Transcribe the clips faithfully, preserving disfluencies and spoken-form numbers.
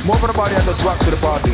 Move on the body and just rock to the party.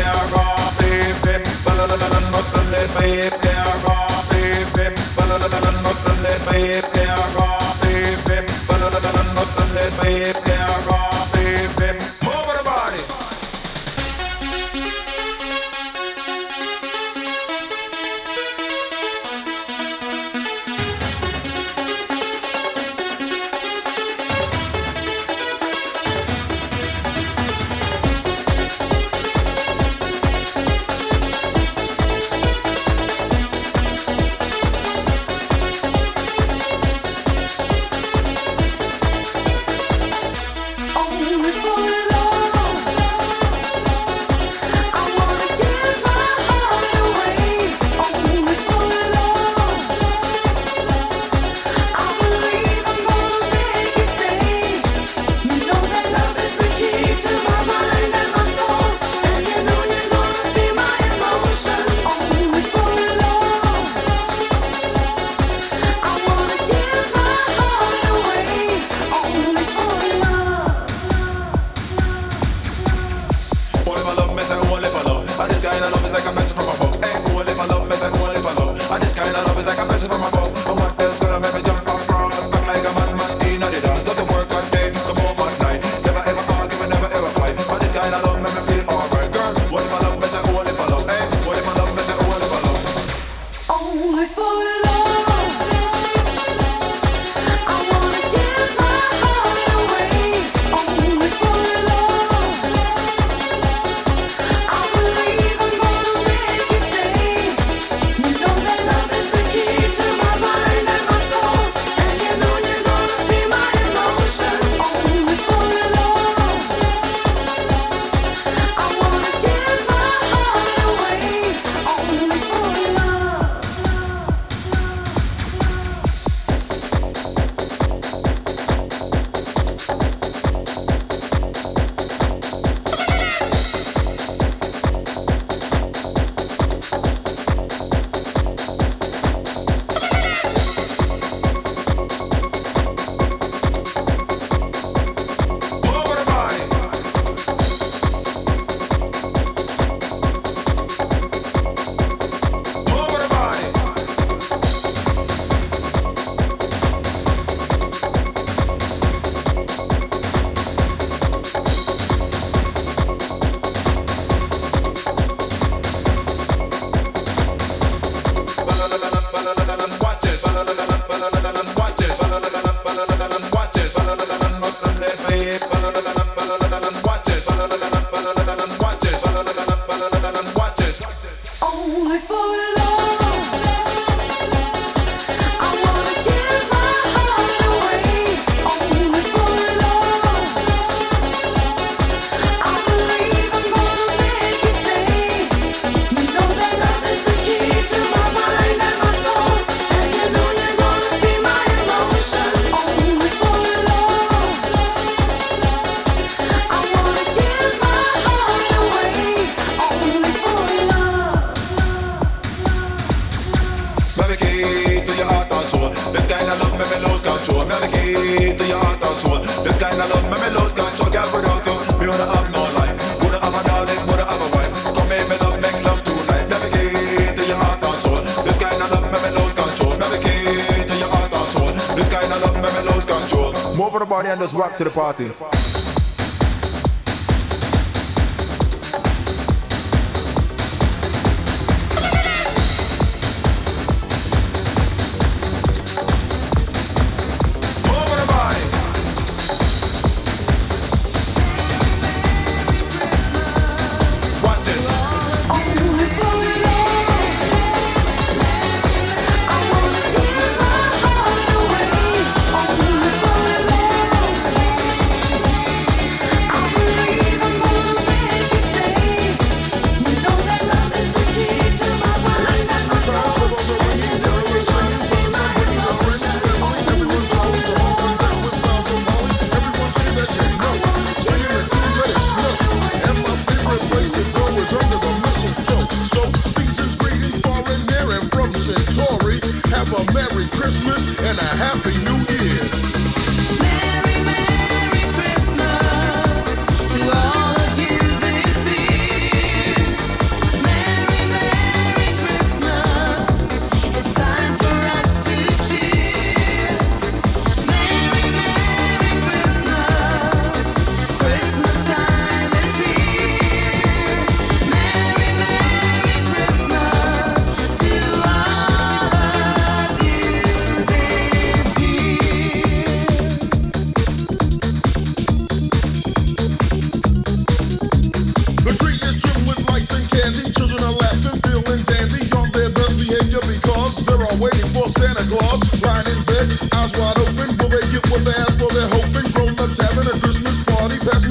Move on the body and just rock to the party.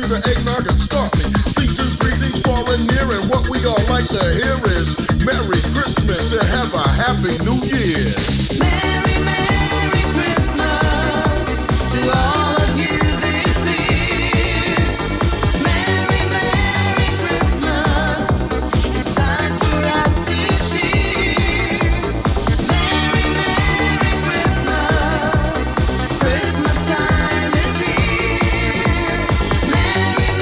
the eggnog and start me. Season's greetings far and near, and what we all like to hear is Merry Christmas and have a Happy New Year. Merry, Merry Christmas to all of you this year. Merry, Merry Christmas. It's time for us to cheer. Merry, Merry Christmas. Christmas time is here. Merry,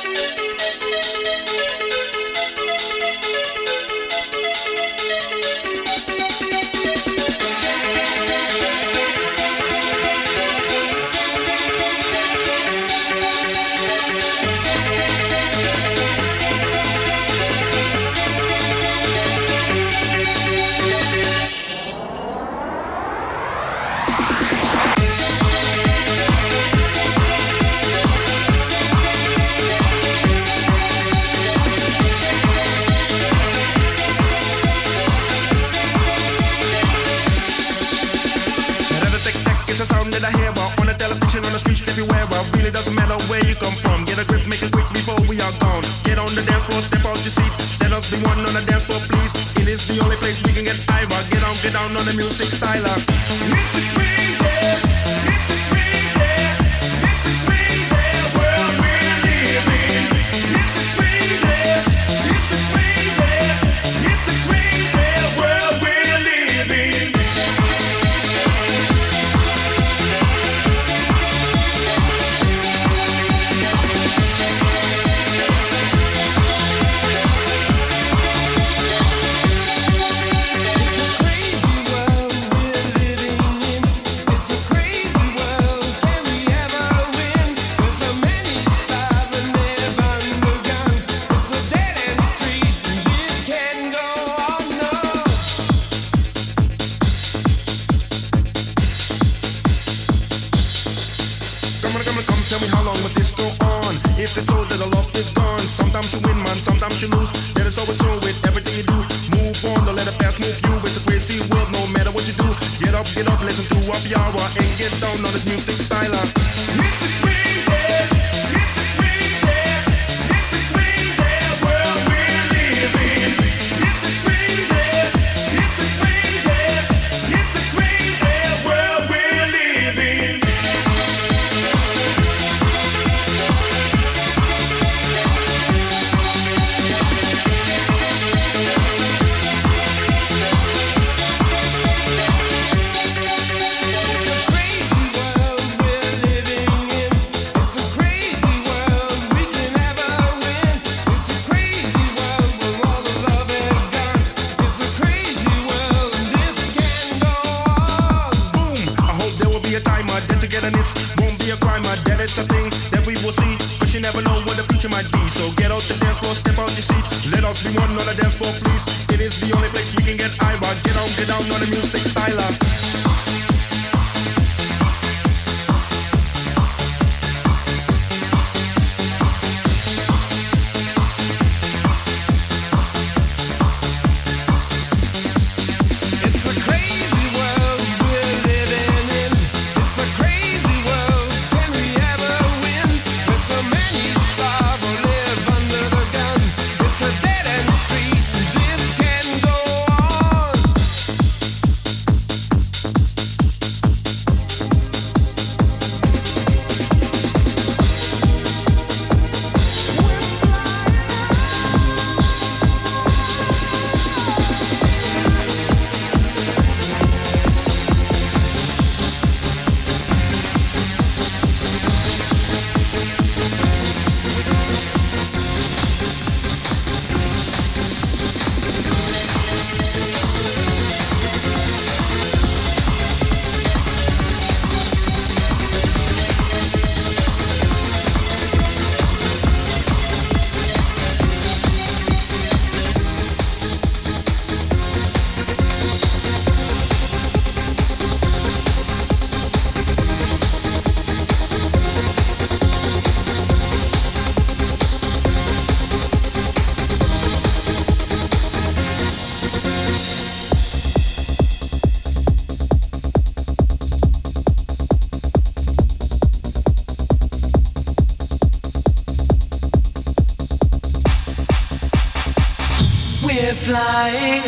flying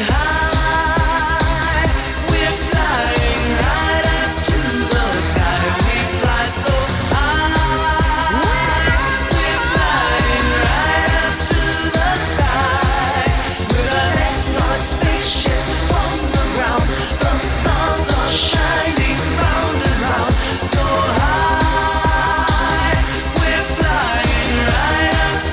high, we're flying right up to the sky. We fly so high, we're flying right up to the sky. We're an astronaut spaceship on the ground. The stars are shining round and round. So high, we're flying right up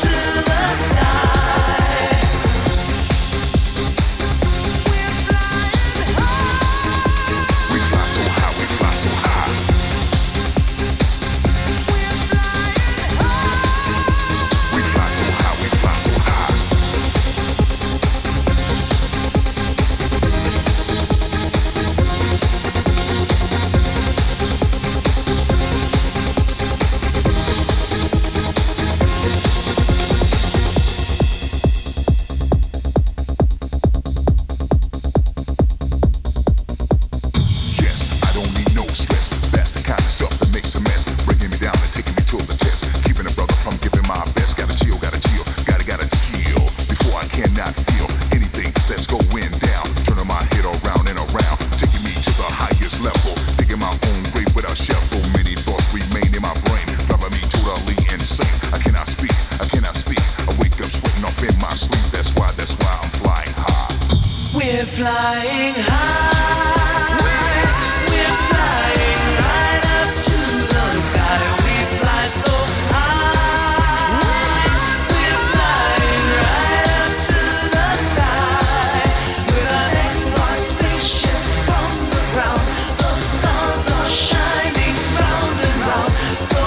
We're flying high. We're flying right up to the sky. We fly so high. We're flying right up to the sky. With an export spaceship from the ground. The stars are shining round and round. So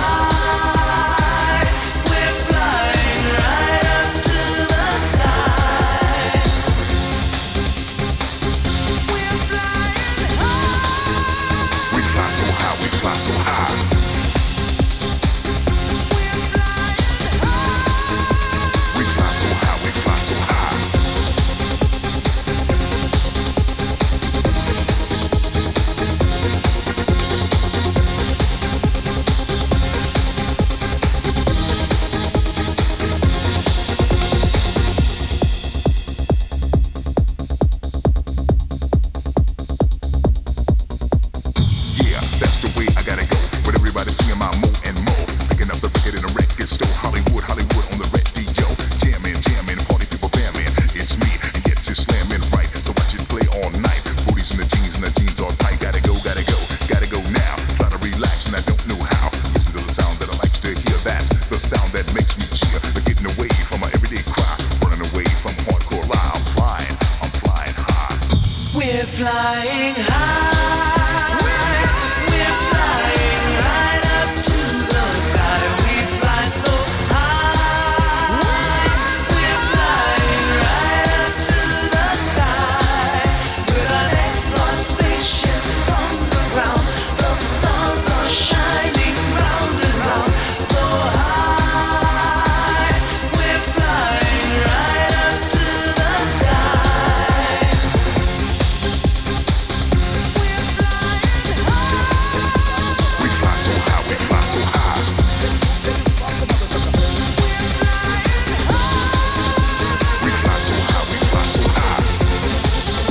high. We're flying right up to the sky. We're flying high. We fly so high, we fly so high. We're flying high. We fly so high, we fly so high. Yeah, that's the way I gotta go. With everybody singing my mo and mo. Picking up the record in a record store. Hollywood, Hollywood on the radio. Jamming, jamming, party people jamming. It's me, and get you slamming right. So watch it play all night. Booties in the jeans and the jeans all tight. Gotta go, gotta go, gotta go now. Try to relax and I don't know how. Listen to the sound that I like to hear. That's the sound that makes me cheer. But getting away from my everyday cry. Running away from hardcore lie. I'm flying, I'm flying high. We're flying high. We're flying right up to the sky. We fly so high. We're flying right up to the sky. With an export spaceship from the ground. The stars are shining round and round. So high. We're flying right up to the sky. We fly so high, we fly so high. We fly so high, we fly so high.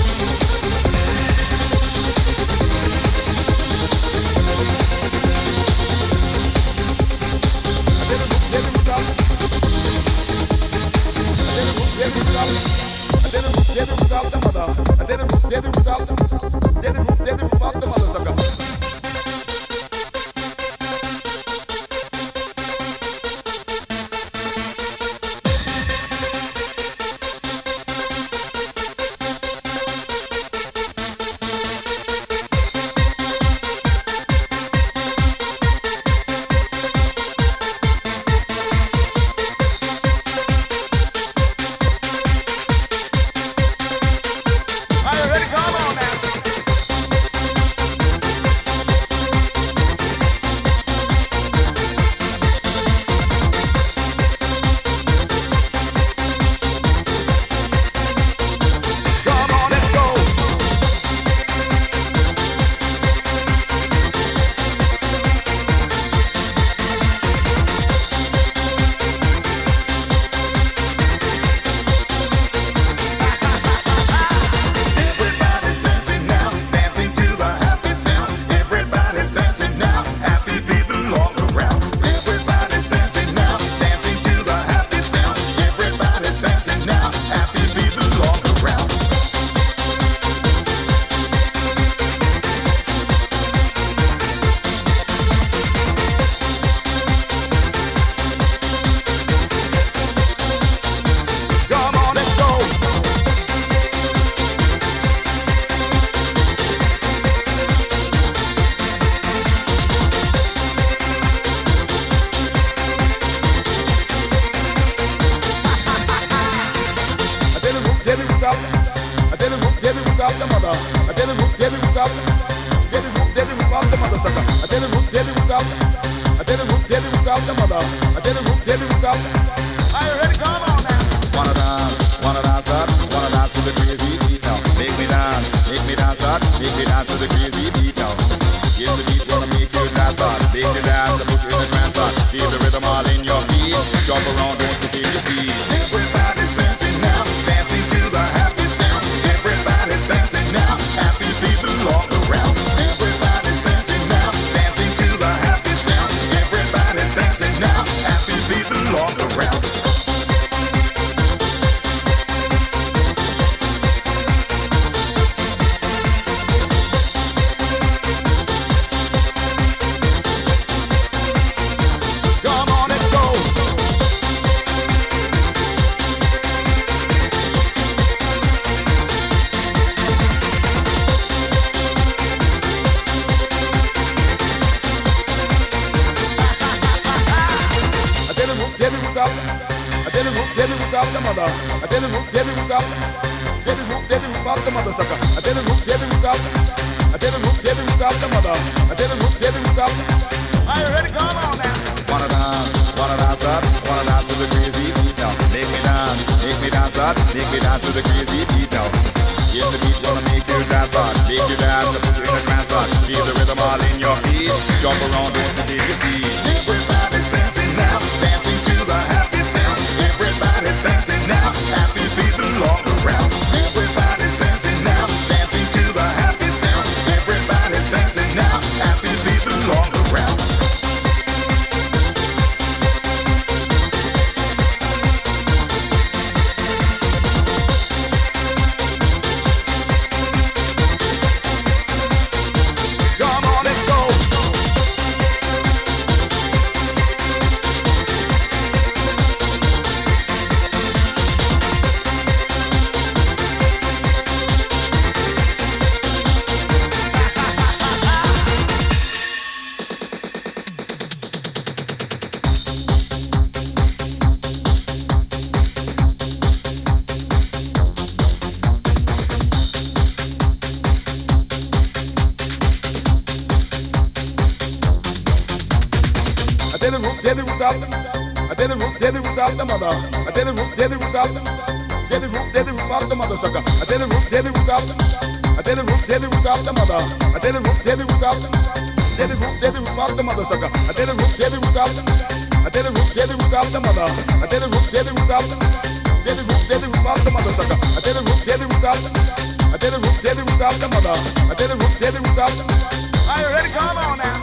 Everybody's dancing now, dancing to the happy sound. Everybody's dancing now, happy people all around. Everybody's dancing now, dancing to the happy sound. Everybody's dancing now, happy people all around. Come on, let's go. I didn't move, didn't move up. I didn't move, didn't move up the mother. I didn't move, didn't move up. Didn't move, didn't move up the mother sucker. I didn't move, didn't move up. I didn't move, didn't move up the mother. I didn't move, didn't move up. Are you ready? Come on now. Wanna dance, wanna dance up, wanna dance to the crazy beat now. Make me dance, make me dance up, make me dance to the crazy beat now. Give the beat, wanna make you dance up, make you dance, I put you in a trance up. Feel the rhythm all in your feet, jump around, don't forget your seat. Everybody's dancing now, dancing to the happy sound. Everybody's dancing now, happy people all around. Everybody's dancing now, dancing to the happy sound. Everybody's dancing now, happy people all around. did it without, I did it did it without the mother. I did it did it without, did it did it without the mother sucker. I did it did it without, I did it did it without the mother. I did it did it without. Are you ready? Come on now. Wanna dance, wanna dance up, wanna dance to the crazy beat now. Make me dance, make me dance up, make me dance to the crazy beat now. If the beat wanna make you dance hard, make you dance, put you in a trance spot. Feel the rhythm all in your feet, jump around, dance to take a seat. Everybody's dancing now, dancing to the happy sound. Everybody's dancing now, happy people all around. Everybody's dancing now, dancing to the happy sound. Everybody's dancing now, happy people all around. Did it without, I did it did it without the mother. I did it did it without, did it did it without the mother sucker. I did it did it without, I did it did it without the mother. I did it did it without, did it did it without the mother sucker. I did it did it without, I did it did it without the mother. I did it did it without, did it did it without the mother sucker. I did it did it without, I did it did it without the mother. I did it did it without. Are you ready? Come on now.